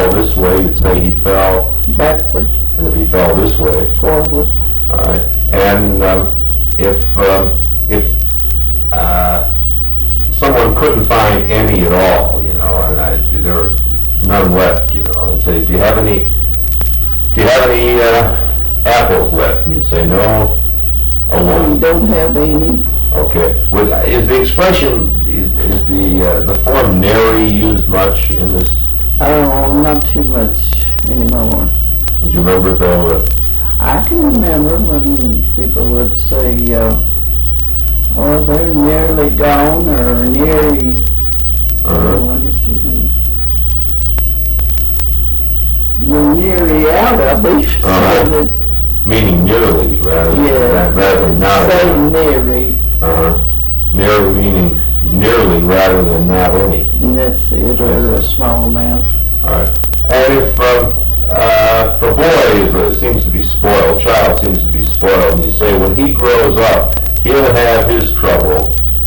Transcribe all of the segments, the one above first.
fell this way, you'd say he fell, backward, and if he fell this way, forward. all right. And if someone couldn't find any at all, you know, and there were none left, you know, and say, do you have any apples left? And you'd say, no. Oh, We don't have any. okay. Is the expression, is the form nary used much in this? Oh, not too much anymore. Do you remember though? I can remember when people would say, oh, they're nearly gone, or nearly, let me see, you're nearly out of it. So that, meaning nearly rather than not. Say nearly. Nearly meaning nearly rather than not any. And that's it, or a small amount. All right. And if for boys, it seems to be spoiled, child seems to be spoiled, and you say when he grows up, he'll have his trouble.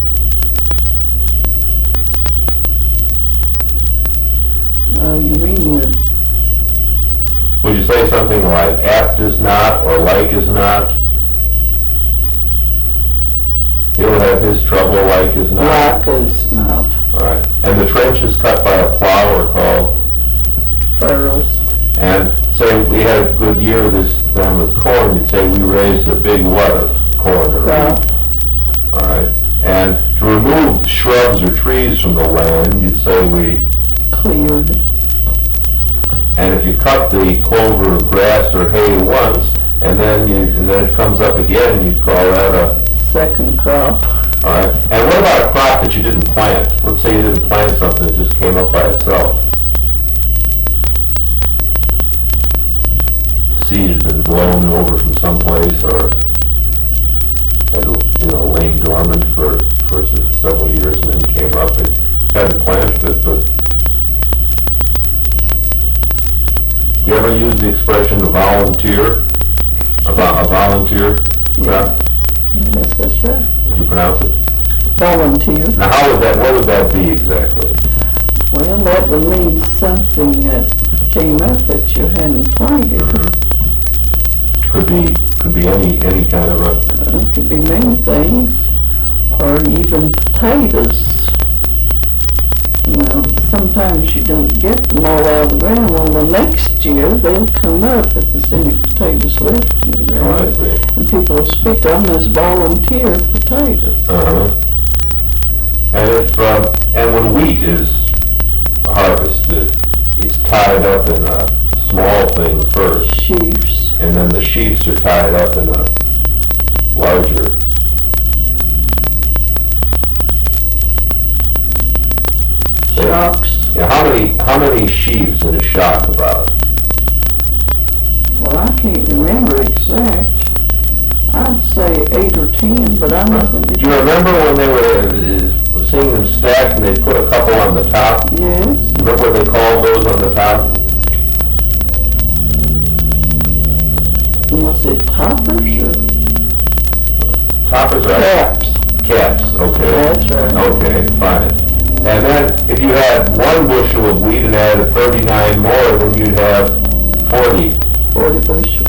You mean that? Would you say something like apt is not or like is not? He'll have his trouble like is not? Like is not. All right. And the trenches cut by a plow are called? Furrows. And say we had a good year this time with corn, you'd say we raised a big what of corn or wheat. All right. And to remove shrubs or trees from the land, you'd say we cleared. And if you cut the clover or grass or hay once, and then it comes up again, you'd call that a second crop. All right. And what about a crop that you didn't plant? Let's say you didn't plant something that just came up by itself. The seed had been blown over from someplace, or had lain dormant for several years, and then came up and hadn't planted it, but. Do you ever use the expression a volunteer? A volunteer? Yeah. Yes, that's right. Would you pronounce it? Volunteer. Now, what would that be exactly? Well, that would mean something that came up that you hadn't planted. Mm-hmm. Could be any kind of a. It could be many things, or even potatoes. Sometimes you don't get them all out of the ground. Well, the next year they'll come up if there's any potatoes left in the ground. And people will speak of them as volunteer potatoes. And when wheat is harvested, it's tied up in a small thing first. Sheaves. And then the sheaves are tied up in a larger. Shocks. Yeah, how many sheaves in a shock about? Well, I can't remember exact. I'd say 8 or 10, but I'm not going to. Do you remember when they were seeing them stacked and they put a couple on the top? Yes. You remember what they called those on the top? Was it toppers or? Toppers are caps. Caps, okay. That's right. Okay, fine. And then if you had 1 bushel of wheat and added 39 more, then you'd have 40. 40 bushel.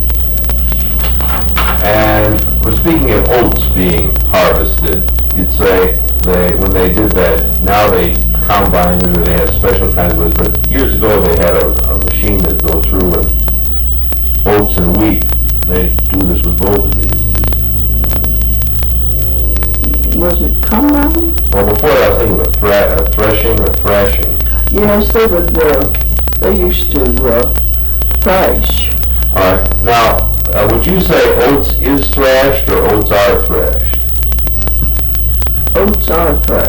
And we're speaking of oats being harvested, you'd say when they did that, now they combine it or they have special kinds of, but years ago they had a machine that go through and oats and wheat. They do this with both of these. Was it combine? Well, before that, I was thinking of threshing or thrashing. Yes, they would. They used to thrash. All right. Now, would you say oats is thrashed or oats are thrashed? Oats are thrashed.